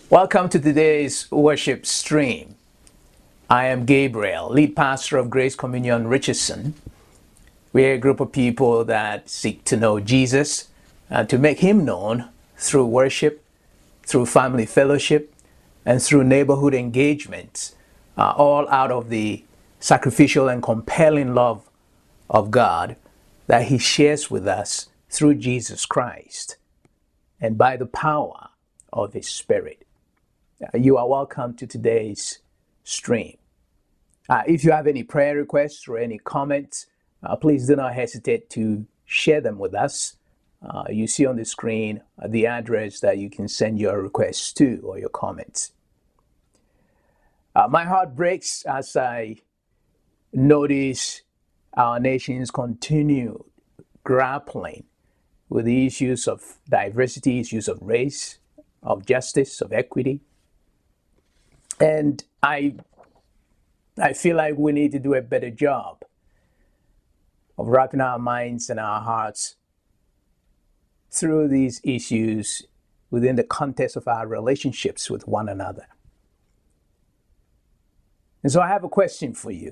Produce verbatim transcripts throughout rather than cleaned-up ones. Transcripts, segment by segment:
Welcome to today's worship stream. I am Gabriel, lead pastor of Grace Communion Richardson. We're a group of people that seek to know Jesus and to make him known through worship, through family fellowship, and through neighborhood engagements, uh, all out of the sacrificial and compelling love of God that he shares with us through Jesus Christ and by the power of his Spirit. You are welcome to today's stream. Uh, if you have any prayer requests or any comments, uh, please do not hesitate to share them with us. Uh, you see on the screen uh, the address that you can send your requests to or your comments. Uh, my heart breaks as I notice our nation's continued grappling with the issues of diversity, issues of race, of justice, of equity. And I, I feel like we need to do a better job of wrapping our minds and our hearts through these issues within the context of our relationships with one another. And so I have a question for you.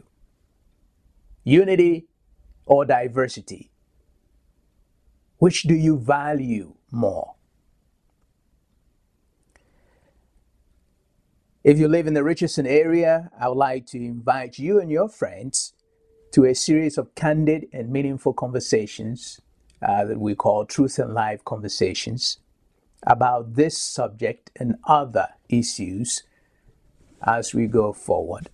Unity or diversity? Which do you value more? If you live in the Richardson area, I would like to invite you and your friends to a series of candid and meaningful conversations uh, that we call Truth and Life Conversations about this subject and other issues as we go forward,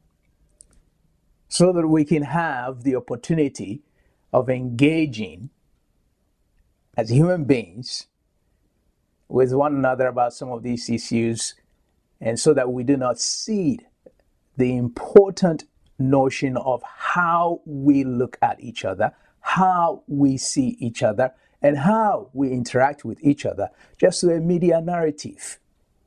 so that we can have the opportunity of engaging as human beings with one another about some of these issues, and so that we do not cede the important notion of how we look at each other, how we see each other, and how we interact with each other, just to a media narrative.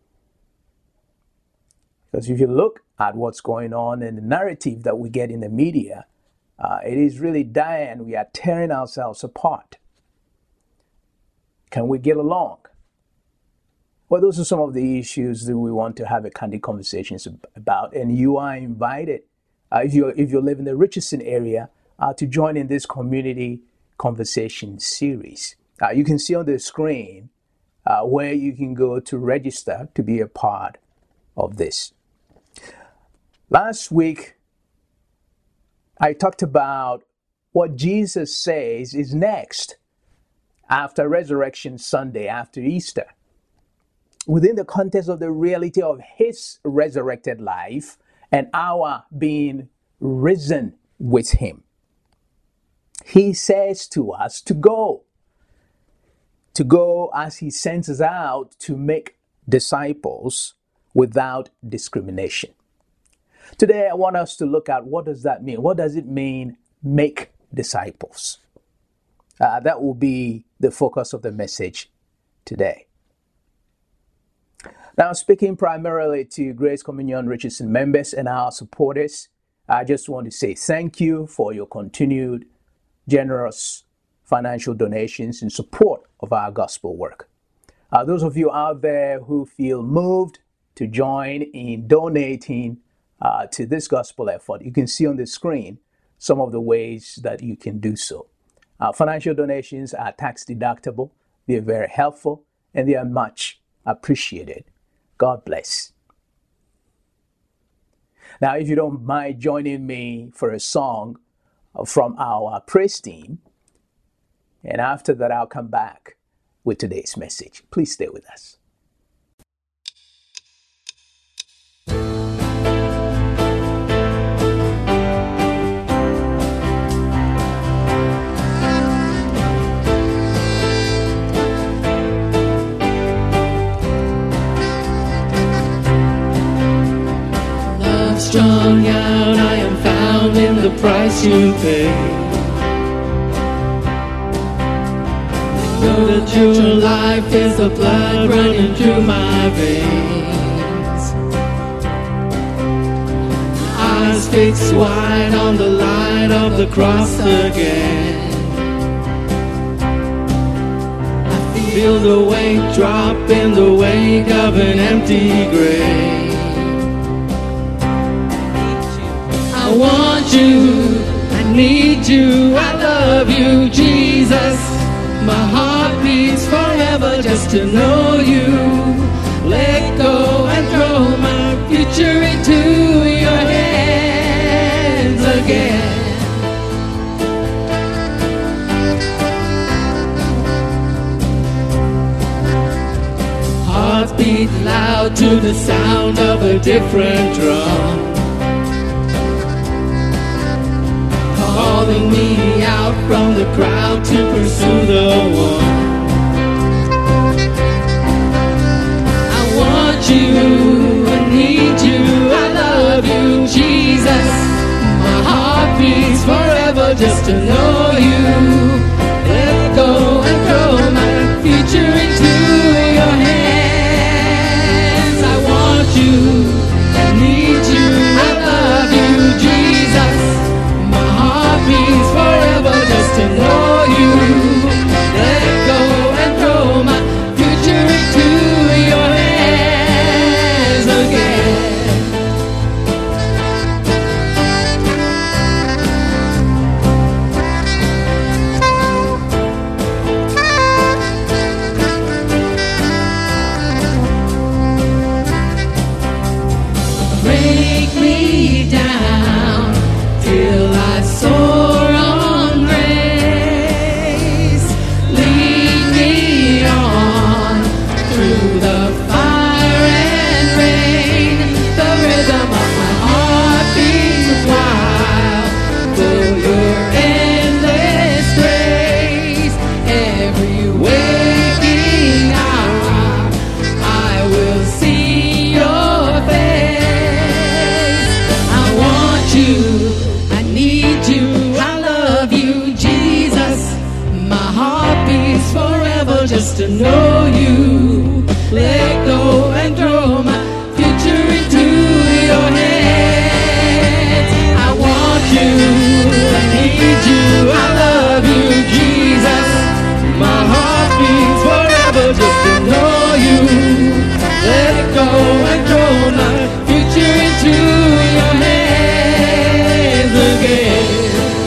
Because if you look at what's going on in the narrative that we get in the media, uh, it is really dire. We are tearing ourselves apart. Can we get along? Well, those are some of the issues that we want to have a candid conversations about, and you are invited, uh, if you if you live in the Richardson area, uh, to join in this community conversation series. Uh, you can see on the screen uh, where you can go to register to be a part of this. Last week, I talked about what Jesus says is next after Resurrection Sunday, after Easter, within the context of the reality of his resurrected life and our being risen with him. He says to us to go, to go as he sends us out to make disciples without discrimination. Today, I want us to look at what does that mean? What does it mean, make disciples? Uh, that will be the focus of the message today. Now, speaking primarily to Grace Communion Richardson members and our supporters, I just want to say thank you for your continued generous financial donations in support of our gospel work. Uh, those of you out there who feel moved to join in donating uh, to this gospel effort, you can see on the screen some of the ways that you can do so. Uh, financial donations are tax deductible, they are very helpful, and they are much appreciated. God bless. Now, if you don't mind joining me for a song from our praise team, and after that, I'll come back with today's message. Please stay with us. Strung out, I am found in the price you pay. Know that your life is the blood running through my veins. Eyes fixed wide on the light of the cross again. I feel feel the weight drop in the wake of an empty grave. I want you, I need you, I love you, Jesus. My heart beats forever just to know you. Let go and throw my future into your hands again. Hearts beat loud to the sound of a different drum, calling me out from the crowd to pursue the one. I want you, I need you, I love you, Jesus. My heart beats forever just to know you. Let go and throw my future into your hands. I want you, I need you, I love you, Jesus. My heart beats forever just to know you. Let go and throw my future into your hands again. Break me down till I soar on grace. Lead me on through the fire and rain. The rhythm of my heart beats wild for your endless grace. Every waking hour I will see your face. I want you, I need you, I love you, Jesus. My heart beats forever just to know you. Let go and throw my future into your hands. I want you, I need you, I love you, Jesus. My heart beats forever just to know you. Let go and throw my future into your hands again.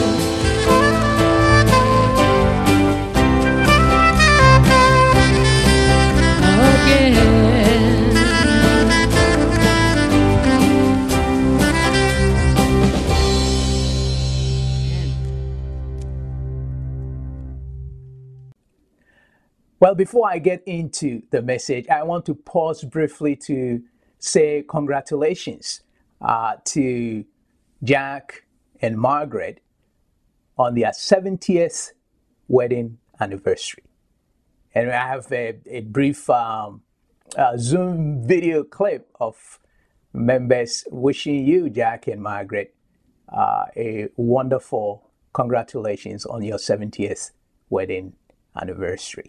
Well, before I get into the message, I want to pause briefly to say congratulations uh, to Jack and Margaret on their seventieth wedding anniversary. And I have a, a brief um, uh, Zoom video clip of members wishing you, Jack and Margaret, uh, a wonderful congratulations on your seventieth wedding anniversary.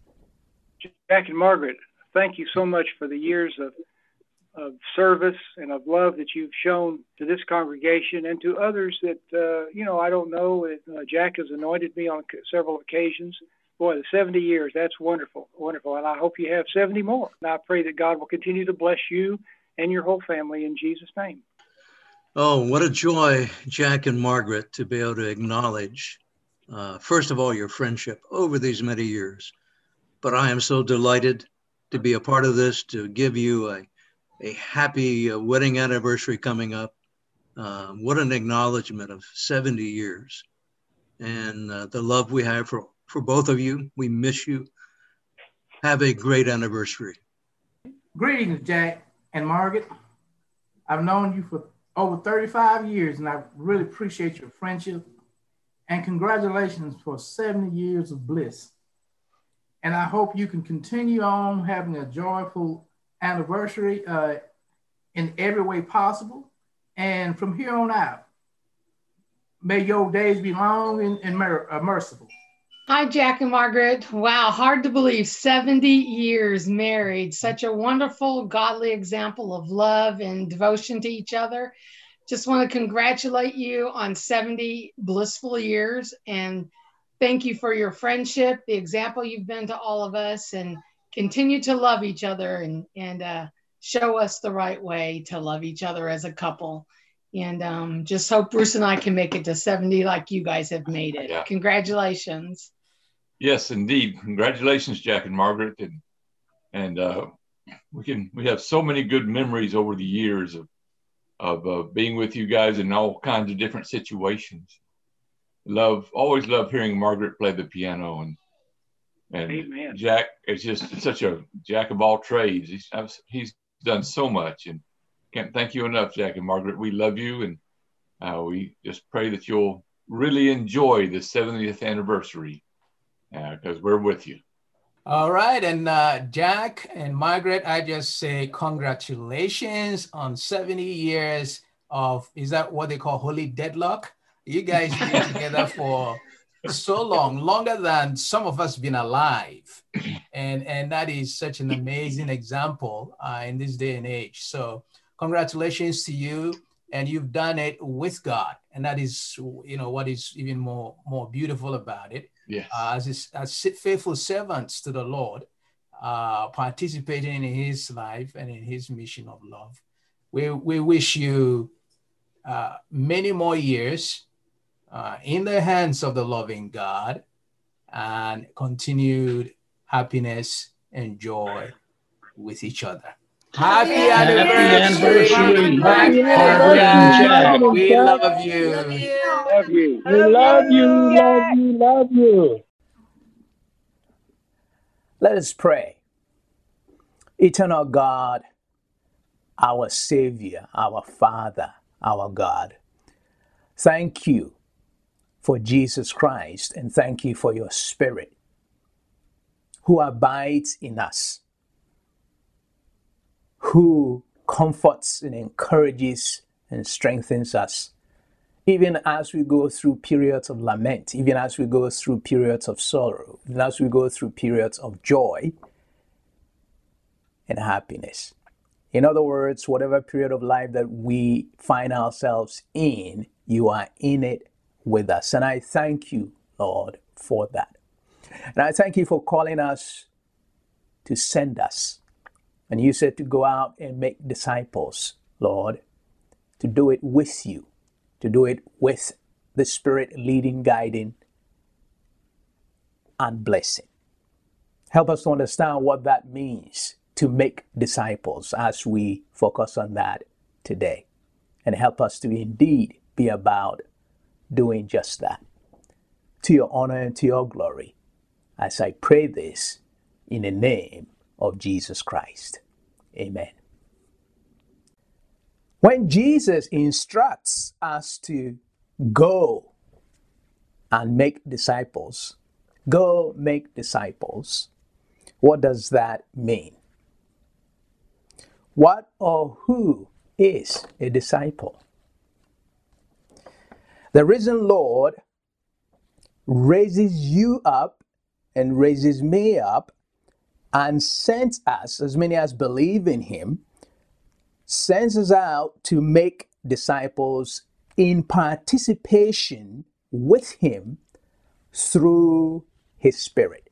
Jack and Margaret, thank you so much for the years of, of service and of love that you've shown to this congregation and to others that, uh, you know, I don't know. Uh, Jack has anointed me on several occasions. Boy, the seventy years, that's wonderful, wonderful. And I hope you have seventy more. And I pray that God will continue to bless you and your whole family in Jesus' name. Oh, what a joy, Jack and Margaret, to be able to acknowledge, uh, first of all, your friendship over these many years. But I am so delighted to be a part of this, to give you a, a happy uh, wedding anniversary coming up. Uh, what an acknowledgement of seventy years and uh, the love we have for, for both of you. We miss you. Have a great anniversary. Greetings, Jack and Margaret. I've known you for over thirty-five years, and I really appreciate your friendship. And congratulations for seventy years of bliss. And I hope you can continue on having a joyful anniversary uh, in every way possible. And from here on out, may your days be long and, and mer- uh, merciful. Hi, Jack and Margaret. Wow, hard to believe, seventy years married. Such a wonderful, godly example of love and devotion to each other. Just want to congratulate you on seventy blissful years and thank you for your friendship, the example you've been to all of us, and continue to love each other and, and uh, show us the right way to love each other as a couple. And um, just hope Bruce and I can make it to seventy like you guys have made it. Yeah. Congratulations. Yes, indeed. Congratulations, Jack and Margaret. And and uh, we can we have so many good memories over the years of of uh, being with you guys in all kinds of different situations. Love, always love hearing Margaret play the piano, and and Amen. Jack is just such a jack of all trades. He's he's done so much, and can't thank you enough, Jack and Margaret. We love you, and uh, we just pray that you'll really enjoy the seventieth anniversary, because uh, we're with you. All right, and uh, Jack and Margaret, I just say congratulations on seventy years of, is that what they call holy deadlock? You guys been together for so long, longer than some of us been alive. And, and that is such an amazing example uh, in this day and age. So congratulations to you, and you've done it with God. And that is, you know, what is even more, more beautiful about it. Yes. Uh, as, as faithful servants to the Lord, uh, participating in his life and in his mission of love. We, we wish you uh, many more years uh, in the hands of the loving God, and continued happiness and joy with each other. Happy anniversary, Jack and Jack. We love you. Love you. We love you, love you, love you. Let us pray. Eternal God, our Savior, our Father, our God, thank you for Jesus Christ, and thank you for your Spirit who abides in us, who comforts and encourages and strengthens us, even as we go through periods of lament, even as we go through periods of sorrow, even as we go through periods of joy and happiness. In other words, whatever period of life that we find ourselves in, you are in it with us. And I thank you, Lord, for that. And I thank you for calling us to send us. And you said to go out and make disciples, Lord, to do it with you, to do it with the Spirit leading, guiding, and blessing. Help us to understand what that means to make disciples as we focus on that today. And help us to indeed be about doing just that. To your honor and to your glory, as I pray this in the name of Jesus Christ. Amen. When Jesus instructs us to go and make disciples, go make disciples, what does that mean? What or who is a disciple? The risen Lord raises you up and raises me up and sends us, as many as believe in him, sends us out to make disciples in participation with him through his Spirit.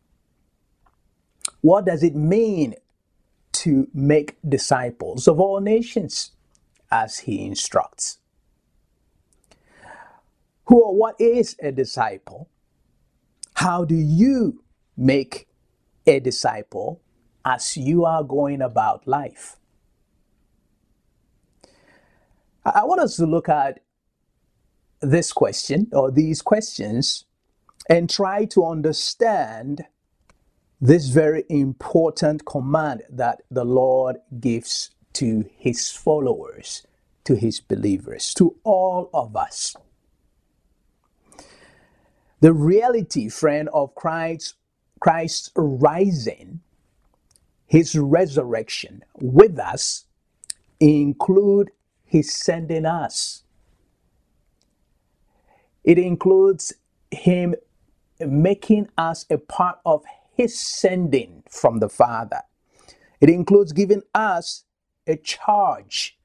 What does it mean to make disciples of all nations as he instructs? Who or what is a disciple? How do you make a disciple as you are going about life? I want us to look at this question or these questions and try to understand this very important command that the Lord gives to his followers, to his believers, to all of us. The reality, friend, of Christ, Christ's rising, his resurrection with us, include his sending us. It includes him making us a part of his sending from the Father. It includes giving us a charge,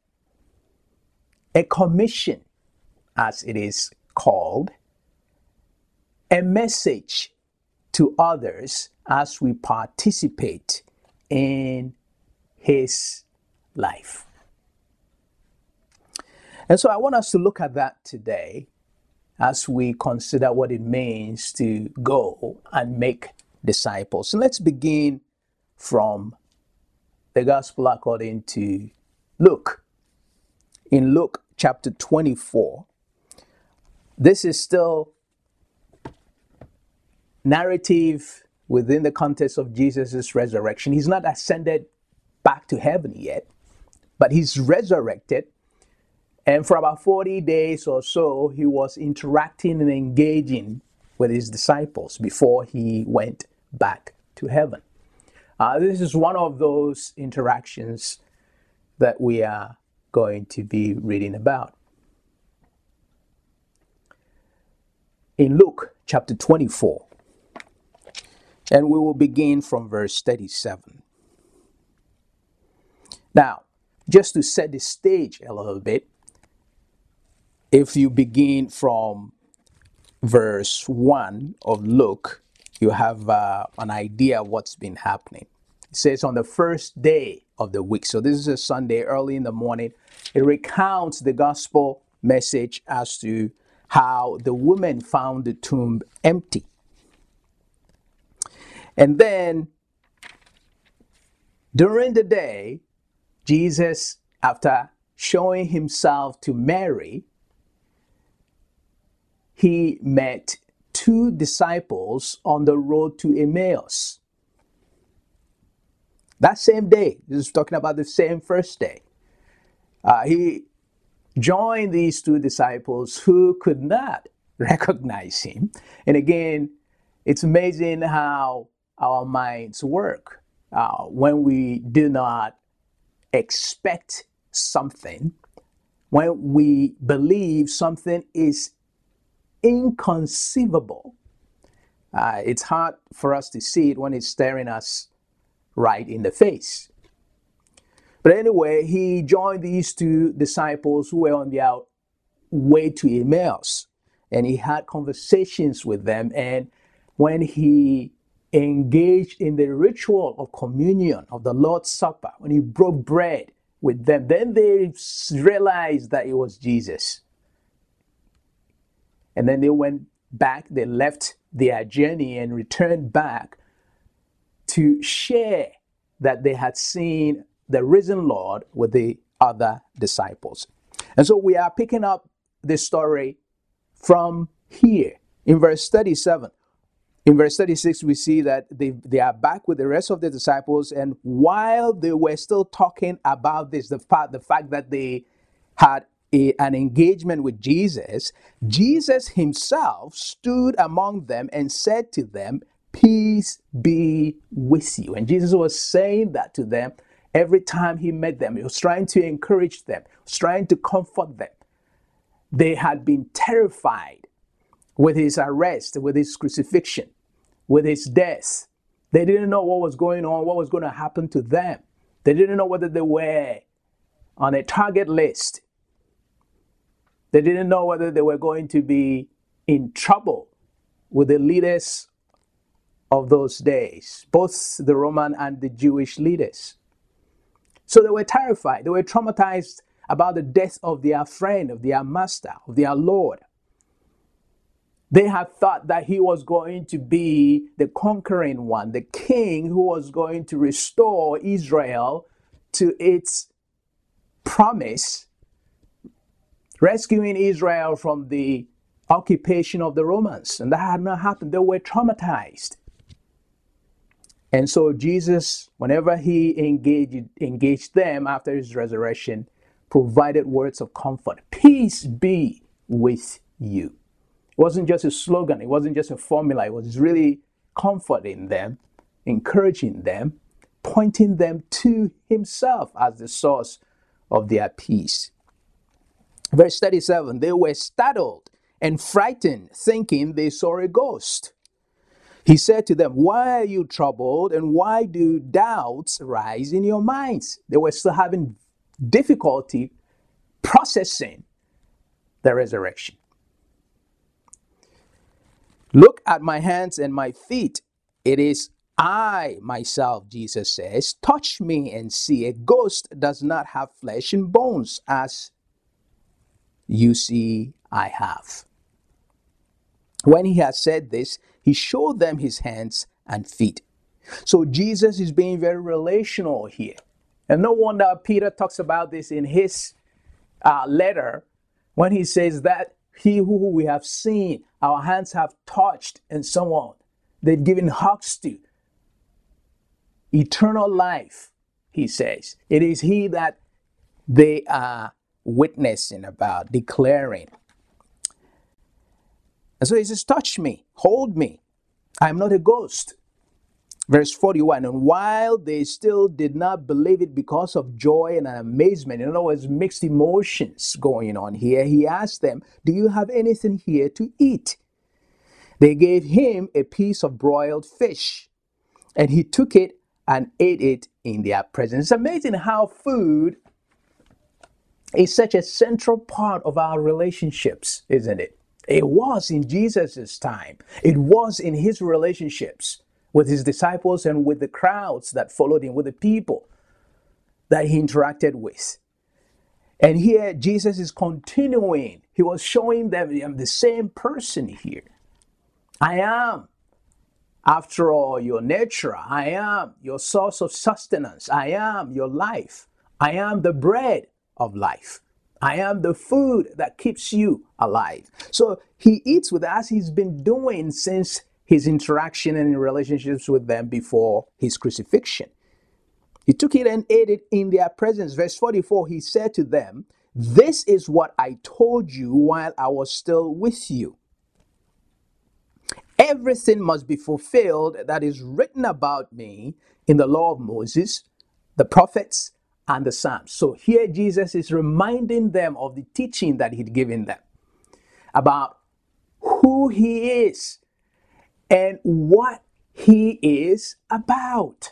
a commission, as it is called, a message to others as we participate in his life. And so I want us to look at that today as we consider what it means to go and make disciples. And let's begin from the gospel according to Luke. In Luke chapter twenty-four, this is still narrative within the context of Jesus' resurrection. He's not ascended back to heaven yet, but he's resurrected. And for about forty days or so, he was interacting and engaging with his disciples before he went back to heaven. Uh, this is one of those interactions that we are going to be reading about. In Luke chapter twenty-four, and we will begin from verse thirty-seven. Now, just to set the stage a little bit, if you begin from verse one of Luke, you have uh, an idea of what's been happening. It says on the first day of the week, so this is a Sunday early in the morning, it recounts the gospel message as to how the woman found the tomb empty. And then during the day, Jesus, after showing himself to Mary, he met two disciples on the road to Emmaus. That same day, this is talking about the same first day, uh, he joined these two disciples who could not recognize him. And again, it's amazing how our minds work. Uh, when we do not expect something, when we believe something is inconceivable, uh, it's hard for us to see it when it's staring us right in the face. But anyway, he joined these two disciples who were on their way to Emmaus, and he had conversations with them. And when he engaged in the ritual of communion, of the Lord's Supper, when he broke bread with them, then they realized that it was Jesus. And then they went back, they left their journey and returned back to share that they had seen the risen Lord with the other disciples. And so we are picking up this story from here in verse thirty-seven. In verse thirty-six, we see that they, they are back with the rest of the disciples. And while they were still talking about this, the fact, the fact that they had a, an engagement with Jesus, Jesus himself stood among them and said to them, "Peace be with you." And Jesus was saying that to them every time he met them. He was trying to encourage them, he was trying to comfort them. They had been terrified with his arrest, with his crucifixion, with his death. They didn't know what was going on, what was going to happen to them. They didn't know whether they were on a target list. They didn't know whether they were going to be in trouble with the leaders of those days, both the Roman and the Jewish leaders. So they were terrified. They were traumatized about the death of their friend, of their master, of their Lord. They had thought that he was going to be the conquering one, the king who was going to restore Israel to its promise, rescuing Israel from the occupation of the Romans. And that had not happened. They were traumatized. And so Jesus, whenever he engaged, engaged them after his resurrection, provided words of comfort. Peace be with you. It wasn't just a slogan. It wasn't just a formula. It was really comforting them, encouraging them, pointing them to himself as the source of their peace. Verse thirty-seven, they were startled and frightened, thinking they saw a ghost. He said to them, "Why are you troubled, and why do doubts rise in your minds?" They were still having difficulty processing the resurrection. Look at my hands and my feet. It is I myself, Jesus says. Touch me and see. A ghost does not have flesh and bones, as you see I have. When he had said this, he showed them his hands and feet. So Jesus is being very relational here. And no wonder Peter talks about this in his uh, letter when he says that he who we have seen, our hands have touched, and so on. They've given hugs to. Eternal life, he says. It is he that they are witnessing about, declaring. And so he says, touch me, hold me. I am not a ghost. Verse forty-one, and while they still did not believe it because of joy and amazement, in other words, mixed emotions going on here, he asked them, do you have anything here to eat? They gave him a piece of broiled fish, and he took it and ate it in their presence. It's amazing how food is such a central part of our relationships, isn't it? It was in Jesus' time. It was in his relationships with his disciples and with the crowds that followed him, with the people that he interacted with. And here Jesus is continuing. He was showing them, I'm the same person here. I am, after all, your nature. I am your source of sustenance. I am your life. I am the bread of life. I am the food that keeps you alive. So he eats with us. He's been doing since his interaction and relationships with them before his crucifixion. He took it and ate it in their presence. Verse forty-four, he said to them, this is what I told you while I was still with you. Everything must be fulfilled that is written about me in the law of Moses, the prophets, and the Psalms. So here Jesus is reminding them of the teaching that he'd given them about who he is and what he is about.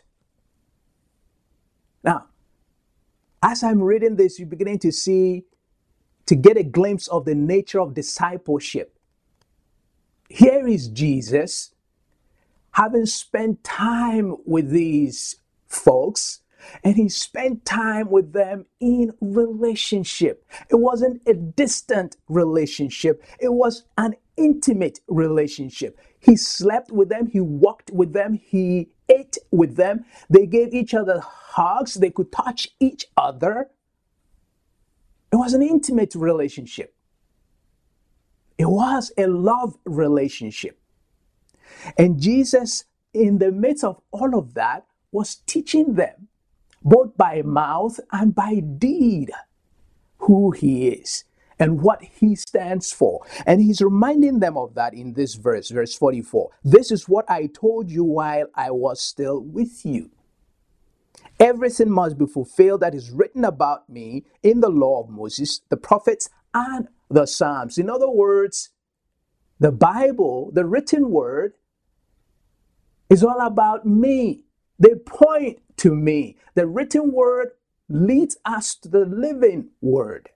Now, as I'm reading this, you're beginning to see, to get a glimpse of the nature of discipleship. Here is Jesus, having spent time with these folks, and he spent time with them in relationship. It wasn't a distant relationship. It was an intimate relationship. He slept with them. He walked with them. He ate with them. They gave each other hugs. They could touch each other. It was an intimate relationship. It was a love relationship. And Jesus, in the midst of all of that, was teaching them, both by mouth and by deed, who he is and what he stands for. And he's reminding them of that in this verse, verse forty-four. This is what I told you while I was still with you. Everything must be fulfilled that is written about me in the law of Moses, the prophets, and the Psalms. In other words, the Bible, the written word, is all about me. They point to me. The written word leads us to the living word.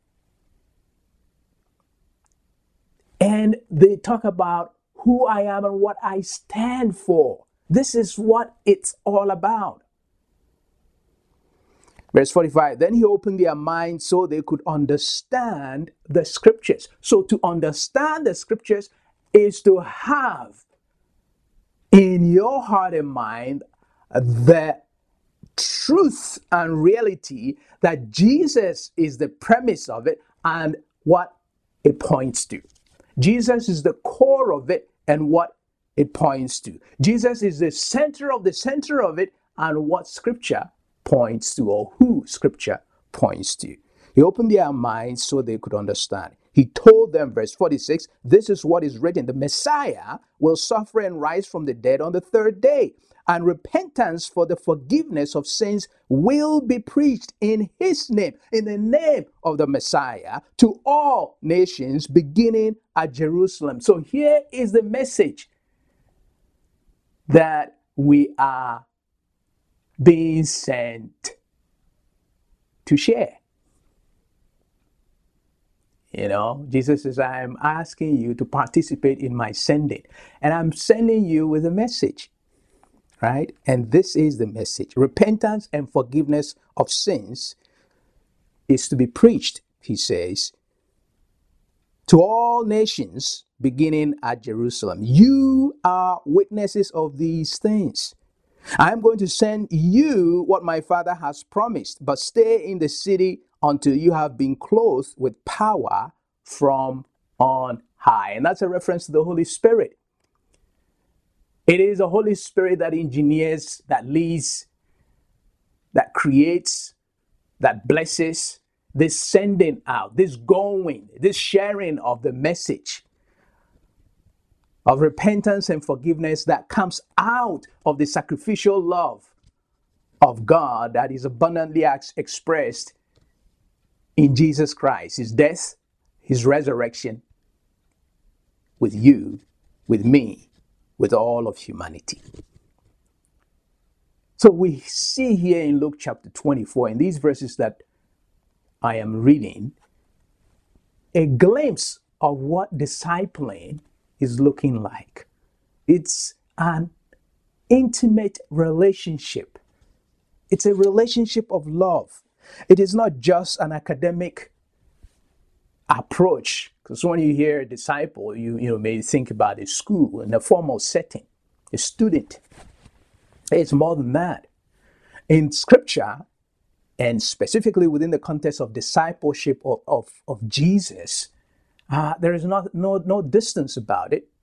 And they talk about who I am and what I stand for. This is what it's all about. Verse forty-five, then he opened their minds so they could understand the scriptures. So to understand the scriptures is to have in your heart and mind the truth and reality that Jesus is the premise of it and what it points to. Jesus is the core of it and what it points to. Jesus is the center of the center of it and what scripture points to, or who scripture points to. He opened their minds so they could understand. He told them, verse forty-six, this is what is written. The Messiah will suffer and rise from the dead on the third day, and repentance for the forgiveness of sins will be preached in his name, in the name of the Messiah, to all nations, beginning at Jerusalem. So here is the message that we are being sent to share. You know, Jesus says, I am asking you to participate in my sending. And I'm sending you with a message, right? And this is the message. Repentance and forgiveness of sins is to be preached, he says, to all nations, beginning at Jerusalem. You are witnesses of these things. I am going to send you what my Father has promised, but stay in the city until you have been clothed with power from on high. And that's a reference to the Holy Spirit. It is the Holy Spirit that engineers, that leads, that creates, that blesses, this sending out, this going, this sharing of the message of repentance and forgiveness that comes out of the sacrificial love of God that is abundantly ex- expressed in Jesus Christ, his death, his resurrection, with you, with me, with all of humanity. So we see here in Luke chapter twenty-four, in these verses that I am reading, a glimpse of what discipling is looking like. It's an intimate relationship. It's a relationship of love. It is not just an academic approach, because when you hear a disciple, you, you know, may think about a school in a formal setting, a student. It's more than that. In Scripture, and specifically within the context of discipleship of, of, of Jesus, uh, there is not, no, no distance about it.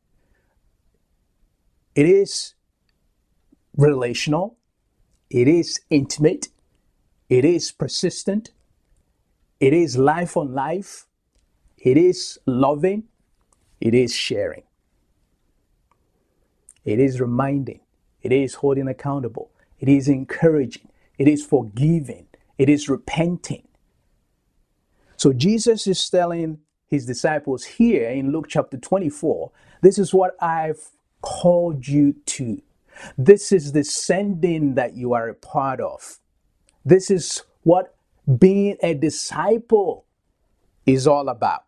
It is relational. It is intimate. It is persistent. It is life on life. It is loving. It is sharing. It is reminding. It is holding accountable. It is encouraging. It is forgiving. It is repenting. So Jesus is telling his disciples here in Luke chapter twenty-four, this is what I've called you to. This is the sending that you are a part of. This is what being a disciple is all about.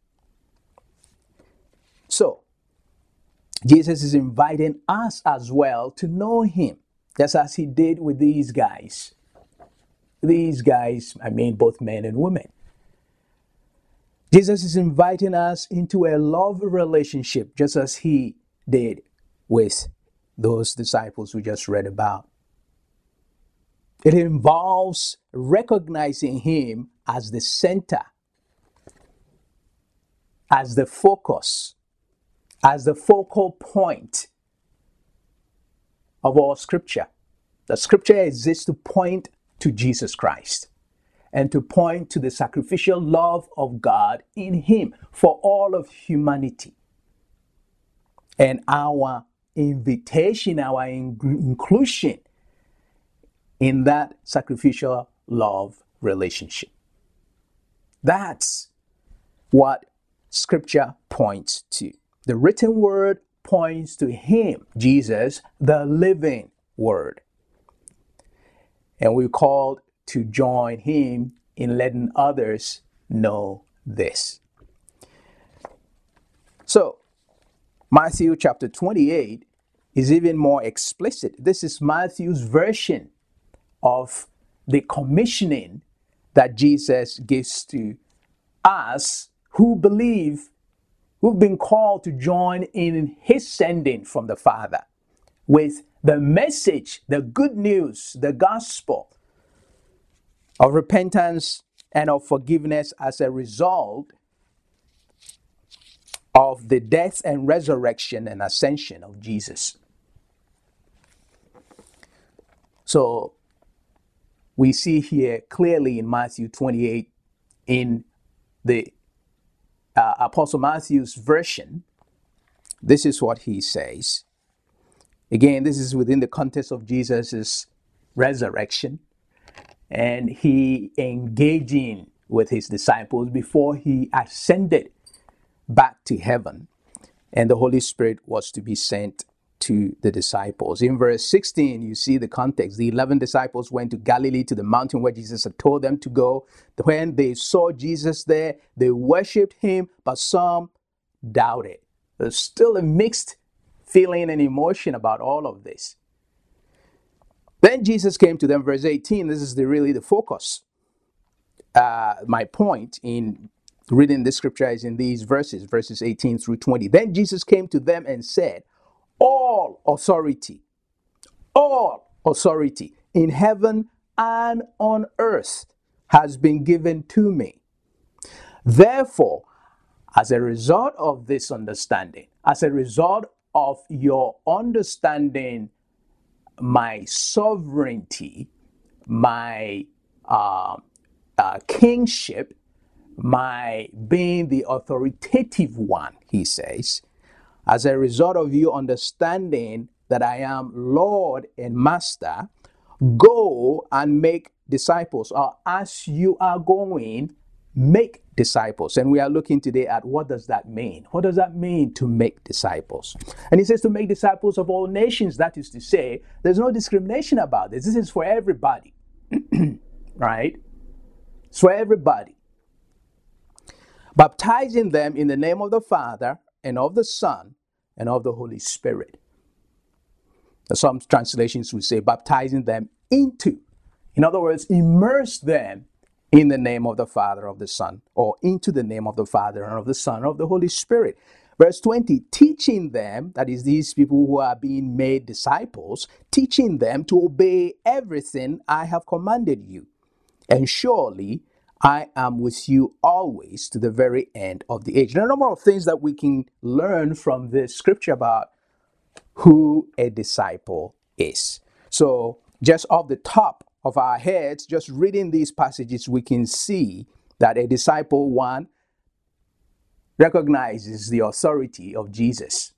So, Jesus is inviting us as well to know him, just as he did with these guys. These guys, I mean both men and women. Jesus is inviting us into a love relationship, just as he did with those disciples we just read about. It involves recognizing him as the center, as the focus, as the focal point of all Scripture. The Scripture exists to point to Jesus Christ and to point to the sacrificial love of God in him for all of humanity. And our invitation, our in- inclusion in that sacrificial love relationship. That's what Scripture points to. The written word points to him, Jesus, the living word. And we're called to join him in letting others know this. So, Matthew chapter twenty-eight is even more explicit. This is Matthew's version of the commissioning that Jesus gives to us who believe, who've been called to join in his sending from the Father with the message, the good news, the gospel of repentance and of forgiveness as a result of the death and resurrection and ascension of Jesus. So we see here clearly in Matthew twenty-eight, in the uh, Apostle Matthew's version, this is what he says. Again, this is within the context of Jesus' resurrection and he engaging with his disciples before he ascended back to heaven and the Holy Spirit was to be sent to the disciples. In verse sixteen, you see the context. The eleven disciples went to Galilee, to the mountain where Jesus had told them to go. When they saw Jesus there, they worshipped him, but some doubted. There's still a mixed feeling and emotion about all of this. Then Jesus came to them, verse eighteen. This is the, really the focus. Uh, my point in reading this scripture is in these verses, verses eighteen through twenty. Then Jesus came to them and said, all authority, all authority in heaven and on earth has been given to me. Therefore, as a result of this understanding, as a result of your understanding my sovereignty, my uh, uh, kingship, my being the authoritative one, he says, as a result of you understanding that I am Lord and Master, go and make disciples. Or as you are going, make disciples. And we are looking today at what does that mean? What does that mean to make disciples? And he says to make disciples of all nations. That is to say, there's no discrimination about this. This is for everybody. Right? It's for everybody. Baptizing them in the name of the Father and of the Son and of the Holy Spirit. Some translations would say baptizing them into. In other words, immerse them in the name of the Father, of the Son, or into the name of the Father and of the Son, of the Holy Spirit. Verse twenty, teaching them, that is these people who are being made disciples, teaching them to obey everything I have commanded you. And surely I am with you always to the very end of the age. There are a number of things that we can learn from this scripture about who a disciple is. So just off the top of our heads, just reading these passages, we can see that a disciple, one, recognizes the authority of Jesus.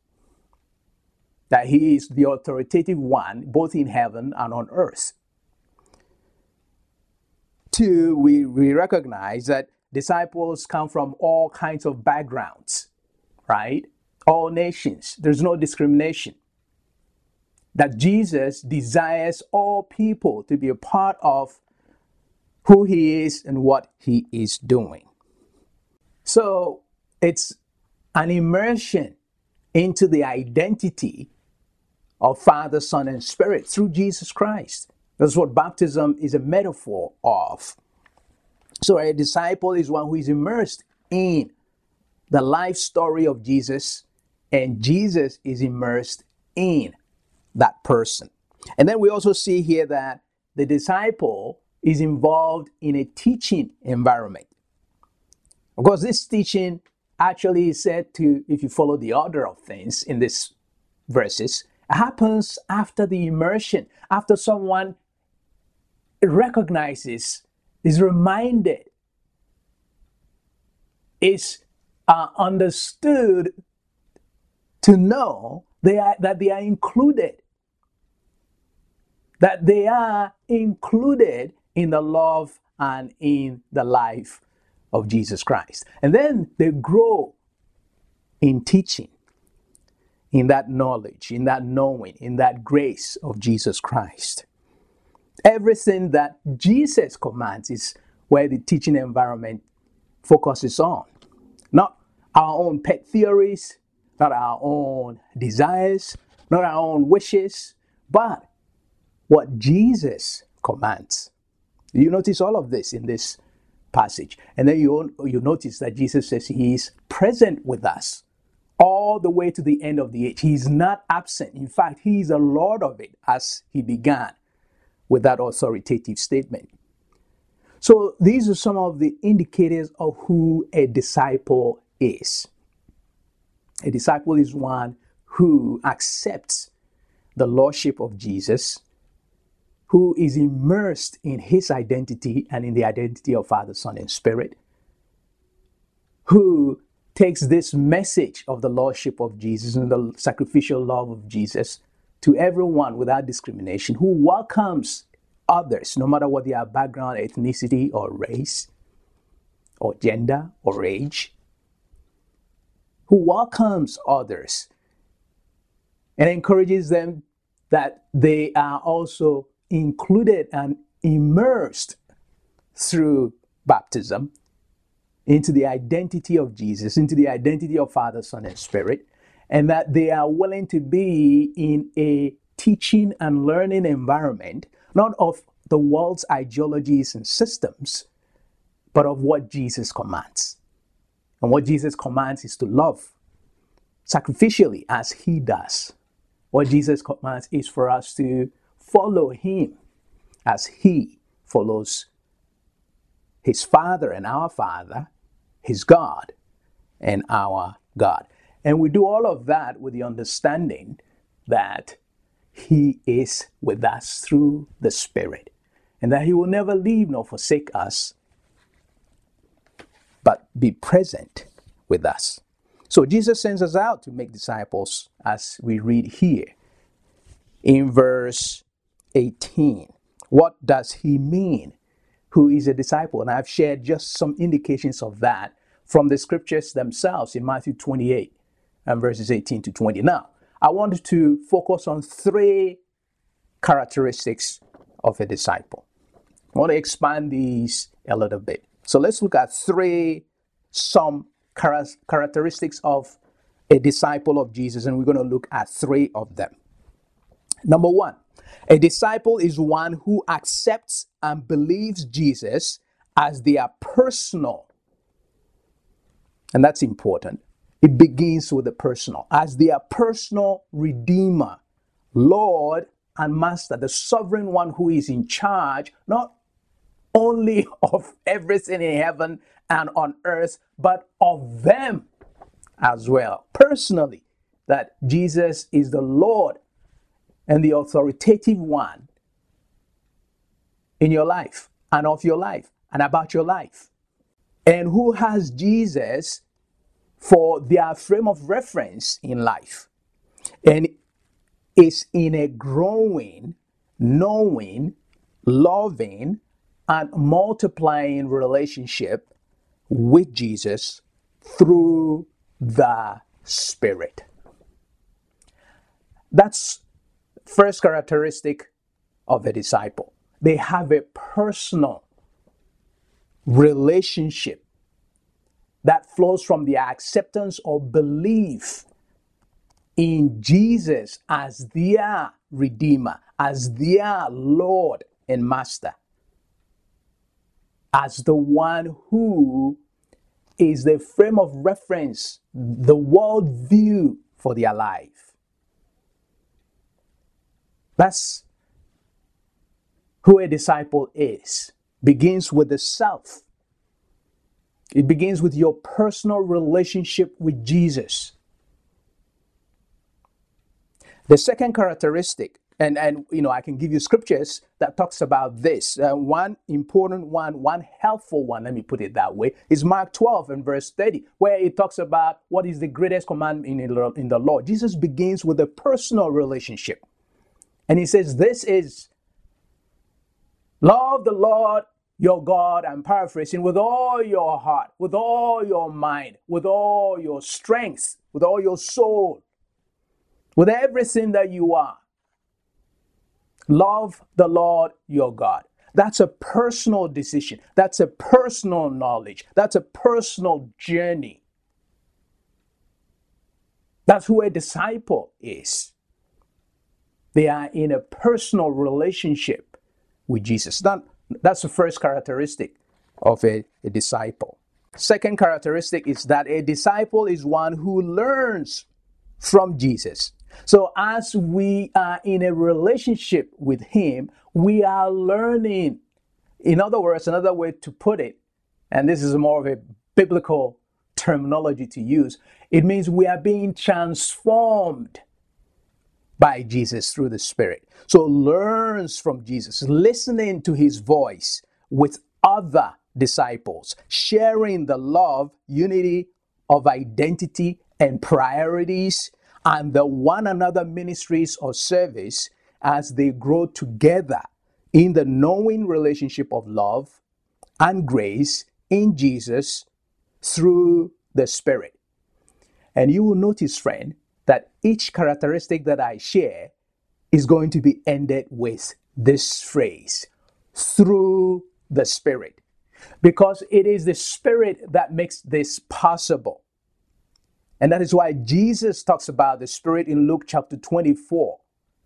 That he is the authoritative one, both in heaven and on earth. Two, we, we recognize that disciples come from all kinds of backgrounds, right? All nations. There's no discrimination. That Jesus desires all people to be a part of who he is and what he is doing. So it's an immersion into the identity of Father, Son, and Spirit through Jesus Christ. That's what baptism is a metaphor of. So a disciple is one who is immersed in the life story of Jesus, and Jesus is immersed in that person. And then we also see here that the disciple is involved in a teaching environment. Of course, this teaching actually is said to, if you follow the order of things in these verses, happens after the immersion, after someone recognizes, is reminded, is uh, understood to know they are, that they are included, that they are included in the love and in the life of Jesus Christ. And then they grow in teaching, in that knowledge, in that knowing, in that grace of Jesus Christ. Everything that Jesus commands is where the teaching environment focuses on. Not our own pet theories, not our own desires, not our own wishes, but what Jesus commands. You notice all of this in this passage. And then you, you notice that Jesus says he is present with us all the way to the end of the age. He is not absent. In fact, he is a Lord of it, as he began with that authoritative statement. So these are some of the indicators of who a disciple is. A disciple is one who accepts the lordship of Jesus, who is immersed in his identity and in the identity of Father, Son, and Spirit, who takes this message of the lordship of Jesus and the sacrificial love of Jesus to everyone without discrimination, who welcomes others, no matter what their background, ethnicity, or race, or gender, or age, who welcomes others and encourages them that they are also included and immersed through baptism into the identity of Jesus, into the identity of Father, Son, and Spirit, and that they are willing to be in a teaching and learning environment, not of the world's ideologies and systems, but of what Jesus commands. And what Jesus commands is to love sacrificially as he does. What Jesus commands is for us to follow him as he follows his Father and our Father, his God and our God. And we do all of that with the understanding that he is with us through the Spirit, and that he will never leave nor forsake us, but be present with us. So Jesus sends us out to make disciples, as we read here in verse eighteen. What does he mean? Who is a disciple? And I've shared just some indications of that from the scriptures themselves in Matthew twenty-eight and verses eighteen to twenty. Now, I wanted to focus on three characteristics of a disciple. I want to expand these a little bit. So let's look at three some char- characteristics of a disciple of Jesus, and we're going to look at three of them. Number one, a disciple is one who accepts and believes Jesus as their personal, and that's important. It begins with the personal, as their personal Redeemer, Lord and Master, the sovereign one who is in charge, not only of everything in heaven and on earth, but of them as well. Personally, that Jesus is the Lord and the authoritative one in your life and of your life and about your life. And who has Jesus for their frame of reference in life, and is in a growing, knowing, loving, and multiplying relationship with Jesus through the Spirit. That's first characteristic of a disciple. They have a personal relationship that flows from their acceptance or belief in Jesus as their Redeemer, as their Lord and Master, as the one who is the frame of reference, the world view for their life. That's who a disciple is. Begins with the self. It begins with your personal relationship with Jesus. The second characteristic, and, and you know, I can give you scriptures that talks about this. Uh, one important one, one helpful one, let me put it that way, is Mark twelve and verse thirty, where it talks about what is the greatest commandment in the, in the law. Jesus begins with a personal relationship. And he says, this is love the Lord your God, I'm paraphrasing, with all your heart, with all your mind, with all your strength, with all your soul, with everything that you are. Love the Lord your God. That's a personal decision. That's a personal knowledge. That's a personal journey. That's who a disciple is. They are in a personal relationship with Jesus. That, that's the first characteristic of a, a disciple. Second characteristic is that a disciple is one who learns from Jesus. So as we are in a relationship with him, we are learning. In other words, another way to put it, and this is more of a biblical terminology to use, it means we are being transformed by Jesus through the Spirit. So learns from Jesus, listening to his voice with other disciples, sharing the love, unity of identity and priorities, and the one another ministries or service as they grow together in the knowing relationship of love and grace in Jesus through the Spirit. And you will notice, friend, that each characteristic that I share is going to be ended with this phrase, through the Spirit, because it is the Spirit that makes this possible. And that is why Jesus talks about the Spirit in Luke chapter twenty-four.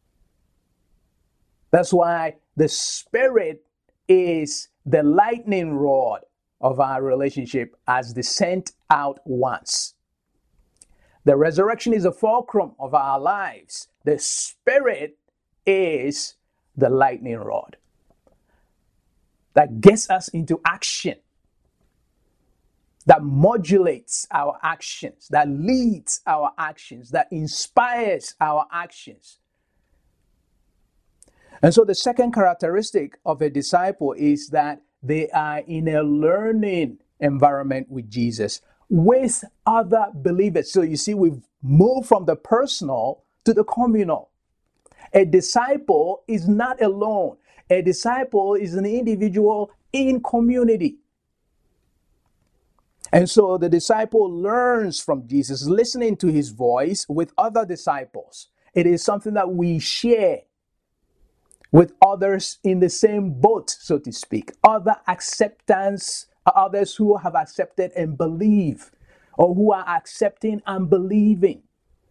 That's why the Spirit is the lightning rod of our relationship as the sent out ones. The resurrection is the fulcrum of our lives. The Spirit is the lightning rod that gets us into action, that modulates our actions, that leads our actions, that inspires our actions. And so the second characteristic of a disciple is that they are in a learning environment with Jesus, with other believers. So you see, we've moved from the personal to the communal. A disciple is not alone. A disciple is an individual in community. And so the disciple learns from Jesus, listening to his voice with other disciples. It is something that we share with others in the same boat, so to speak. Other acceptance, others who have accepted and believe, or who are accepting and believing.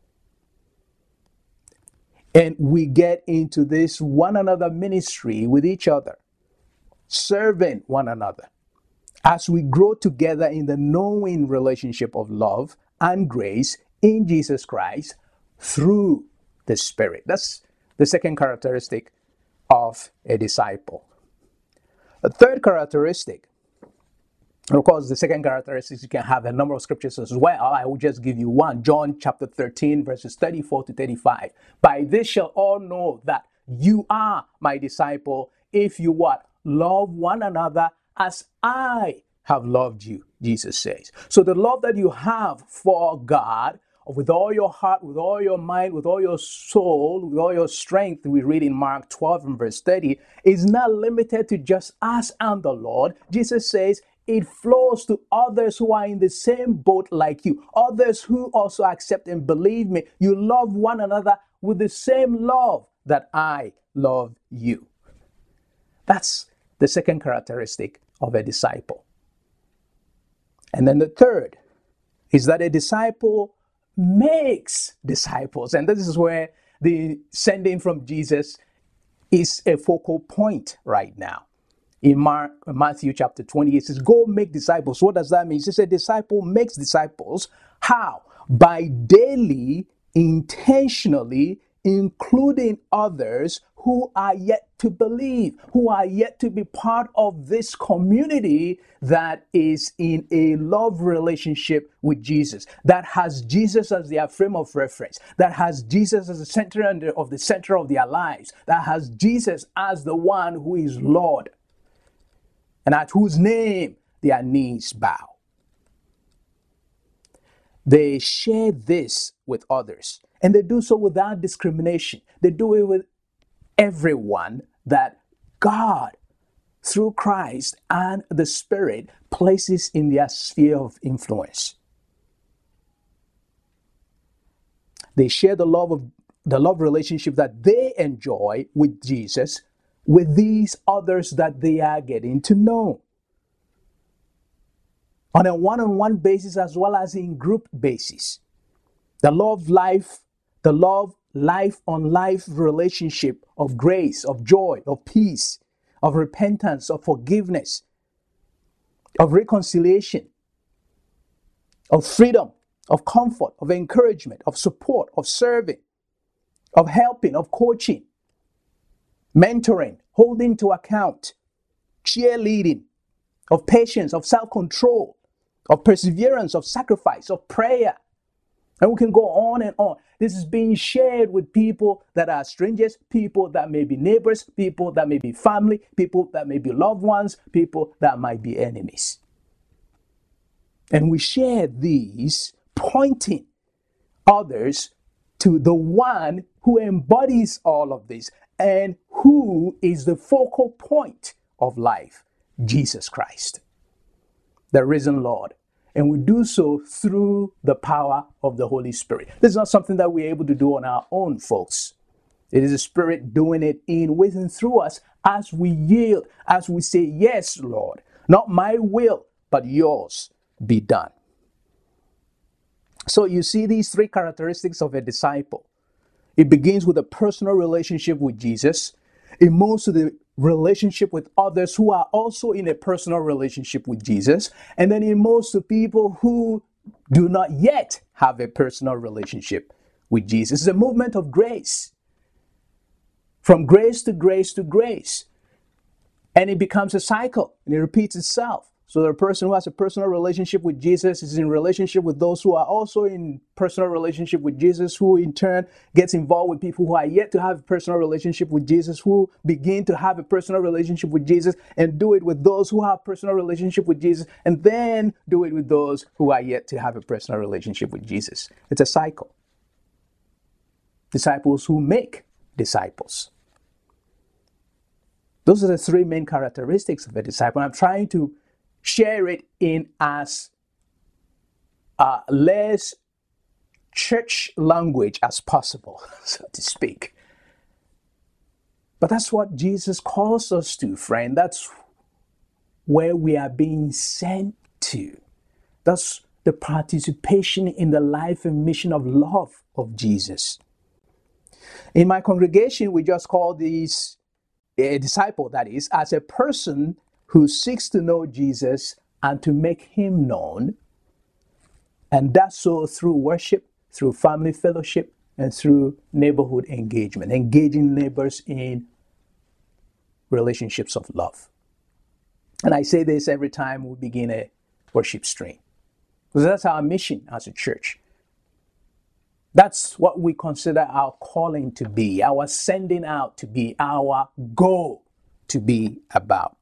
And we get into this one another ministry with each other, serving one another, as we grow together in the knowing relationship of love and grace in Jesus Christ through the Spirit. That's the second characteristic of a disciple. A third characteristic, and of course the second characteristic, you can have a number of scriptures as well. I will just give you one. John chapter thirteen, verses thirty-four to thirty-five. By this shall all know that you are my disciple, if you what? Love one another as I have loved you, Jesus says. So the love that you have for God, with all your heart, with all your mind, with all your soul, with all your strength, we read in Mark twelve and verse thirty, is not limited to just us and the Lord. Jesus says it flows to others who are in the same boat like you, others who also accept and believe me. You love one another with the same love that I love you. That's the second characteristic of a disciple. And then the third is that a disciple makes disciples. And this is where the sending from Jesus is a focal point right now. In Mark, Matthew chapter twenty, it says, go make disciples. What does that mean? It says a disciple makes disciples. How? By daily, intentionally including others who are yet to believe, who are yet to be part of this community that is in a love relationship with Jesus, that has Jesus as their frame of reference, that has Jesus as the center of the center of their lives, that has Jesus as the one who is Lord, and at whose name their knees bow. They share this with others, and they do so without discrimination. They do it with everyone that God, through Christ and the Spirit, places in their sphere of influence. They share the love of the love relationship that they enjoy with Jesus with these others that they are getting to know, on a one-on-one basis as well as in group basis. The love life, the love life on life relationship of grace, of joy, of peace, of repentance, of forgiveness, of reconciliation, of freedom, of comfort, of encouragement, of support, of serving, of helping, of coaching, mentoring, holding to account, cheerleading, of patience, of self-control, of perseverance, of sacrifice, of prayer. And we can go on and on. This is being shared with people that are strangers, people that may be neighbors, people that may be family, people that may be loved ones, people that might be enemies. And we share these, pointing others to the one who embodies all of this and who is the focal point of life, Jesus Christ, the risen Lord. And we do so through the power of the Holy Spirit. This is not something that we're able to do on our own, folks. It is the Spirit doing it in, with, and through us as we yield, as we say, yes, Lord, not my will, but yours be done. So you see these three characteristics of a disciple. It begins with a personal relationship with Jesus. It moves to the relationship with others who are also in a personal relationship with Jesus. And then it moves to people who do not yet have a personal relationship with Jesus. It's a movement of grace. From grace to grace to grace. And it becomes a cycle and it repeats itself. So the person who has a personal relationship with Jesus is in relationship with those who are also in personal relationship with Jesus, who in turn gets involved with people who are yet to have a personal relationship with Jesus, who begin to have a personal relationship with Jesus and do it with those who have personal relationship with Jesus, and then do it with those who are yet to have a personal relationship with Jesus. It's a cycle. Disciples who make disciples. Those are the three main characteristics of a disciple. I'm trying to share it in as uh, less church language as possible, so to speak. But that's what Jesus calls us to, friend. That's where we are being sent to. That's the participation in the life and mission of love of Jesus. In my congregation, we just call this a disciple, that is, as a person who seeks to know Jesus and to make him known, and does so through worship, through family fellowship, and through neighborhood engagement, engaging neighbors in relationships of love. And I say this every time we begin a worship stream, because that's our mission as a church. That's what we consider our calling to be, our sending out to be, our goal to be about.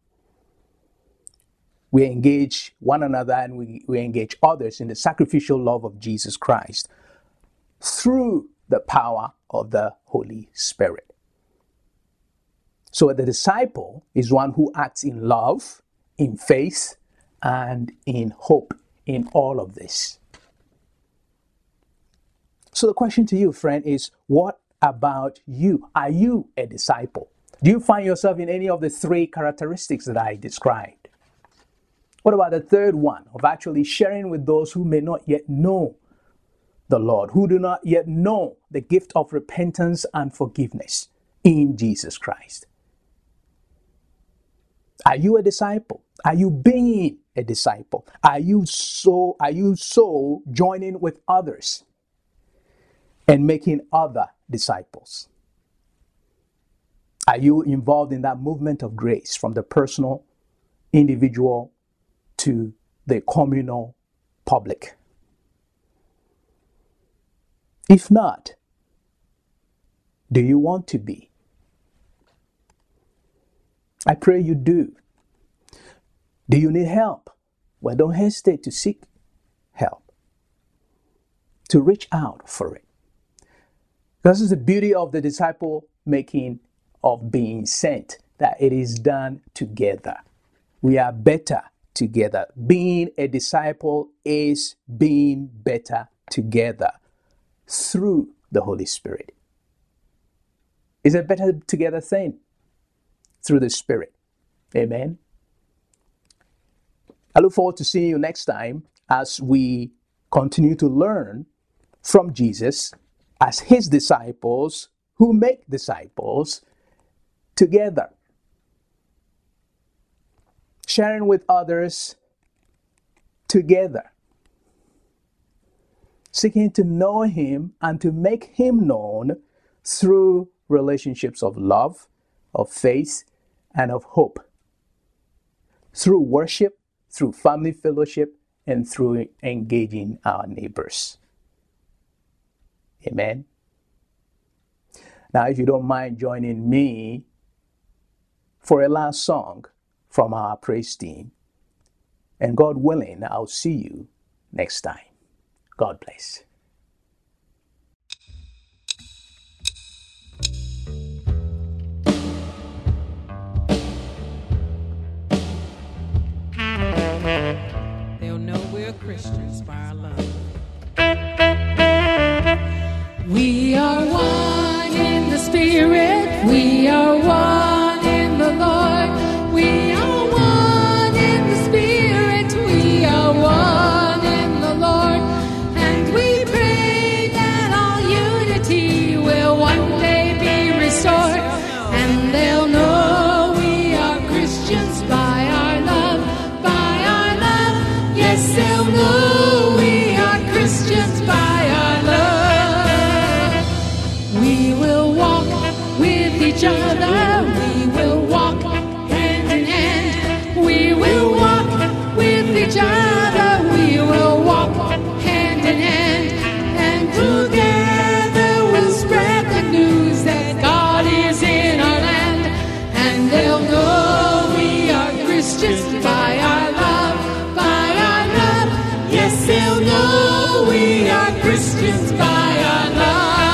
We engage one another and we, we engage others in the sacrificial love of Jesus Christ through the power of the Holy Spirit. So the disciple is one who acts in love, in faith, and in hope in all of this. So the question to you, friend, is what about you? Are you a disciple? Do you find yourself in any of the three characteristics that I described? What about the third one of actually sharing with those who may not yet know the Lord, who do not yet know the gift of repentance and forgiveness in Jesus Christ? Are you a disciple? Are you being a disciple? Are you so, are you so joining with others and making other disciples? Are you involved in that movement of grace from the personal, individual, to the communal public? If not, do you want to be? I pray you do. Do you need help? Well, don't hesitate to seek help, to reach out for it. This is the beauty of the disciple making, of being sent, that it is done together. We are better together. Being a disciple is being better together through the Holy Spirit. It's a better together thing through the Spirit. Amen. I look forward to seeing you next time as we continue to learn from Jesus as his disciples who make disciples together. Sharing with others together. Seeking to know him and to make him known through relationships of love, of faith, and of hope. Through worship, through family fellowship, and through engaging our neighbors. Amen. Now, if you don't mind joining me for a last song from our praise team, and God willing, I'll see you next time. God bless. They'll know we're Christians by our love. We are one in the Spirit. We are one in the Lord. We are one in the Spirit. We are one in the Lord. And we pray that all unity will one day be restored. And they'll know we are Christians by our love, by our love. Yes, they'll know we are Christians by our love. We will walk with each other. We will walk hand in hand. We will walk with each other. We will walk hand in hand. And together we'll spread the news that God is in our land. And they'll know we are Christians by our love, by our love. Yes, they'll know we are Christians by our love.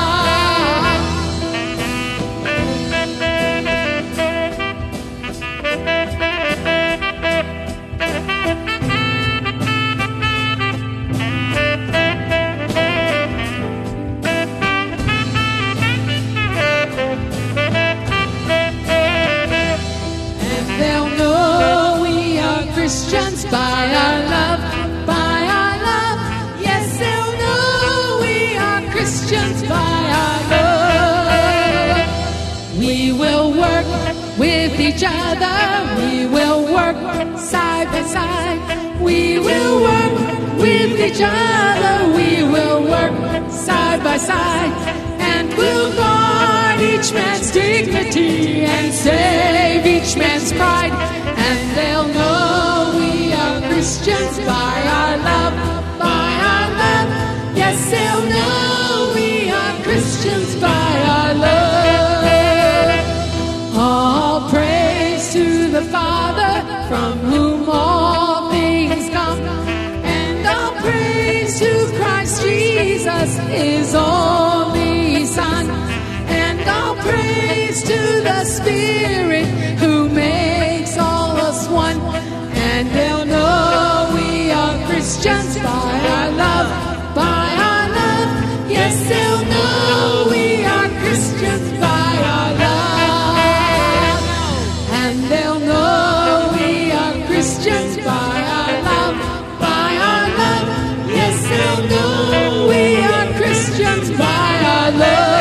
They'll know we are Christians by our love, by our love. Yes, they'll know we are Christians by our love. We will work with each other. We will work side by side. We will work with each other. We will work side by side. And we'll guard each man's dignity and save each man's pride. And they'll know we are Christians by our love, by our love. Yes, they'll know we are Christians by our love. All praise to the Father, from whom all things come. And all praise to Christ Jesus, his only Son. And all praise to the Spirit who makes all us one. And they'll know we are Christians by our love, by our love. Yes, they'll know we are Christians by our love. And they'll know we are Christians by our love, by our love. Yes, they'll know we are Christians by our love.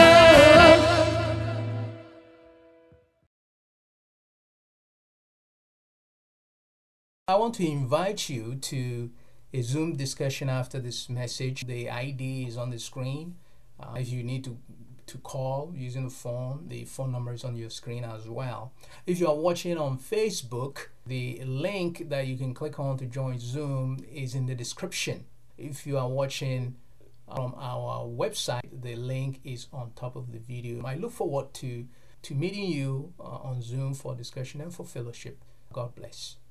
I want to invite you to a Zoom discussion after this message. The I D is on the screen. Uh, if you need to, to call using the phone, the phone number is on your screen as well. If you are watching on Facebook, the link that you can click on to join Zoom is in the description. If you are watching from our website, the link is on top of the video. I look forward to, to meeting you uh, on Zoom for discussion and for fellowship. God bless.